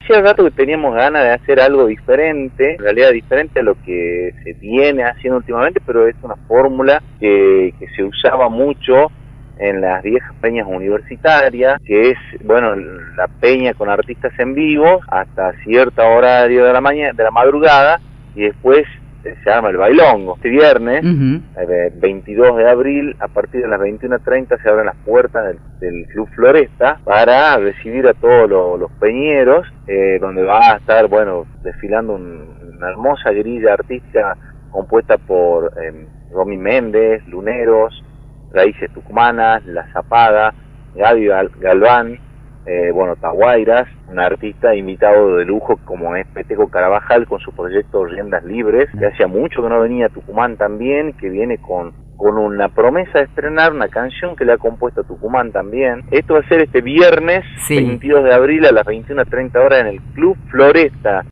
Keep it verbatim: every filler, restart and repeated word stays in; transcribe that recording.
hacía rato que teníamos ganas de hacer algo diferente, en realidad diferente a lo que se viene haciendo últimamente, pero es una fórmula que, que se usaba mucho en las viejas peñas universitarias, que es, bueno, la peña con artistas en vivo hasta cierta horario de la mañana, de la madrugada, y después se llama el bailongo. Este viernes, uh-huh. eh, veintidós de abril, a partir de las veintiuna treinta se abren las puertas del, del Club Floresta para recibir a todos los, los peñeros, eh, donde va a estar, bueno, desfilando un, una hermosa grilla artística compuesta por eh, Romy Méndez, Luneros, Raíces Tucumanas, La Zapada, Gaby Gal Galván, eh, bueno, Taguairas, un artista invitado de lujo como es Peteco Carabajal con su proyecto Riendas Libres, que hacía mucho que no venía a Tucumán también, que viene con, con una promesa de estrenar una canción que le ha compuesto a Tucumán también. Esto va a ser este viernes, sí. veintidós de abril a las veintiuna treinta horas en el Club Floresta.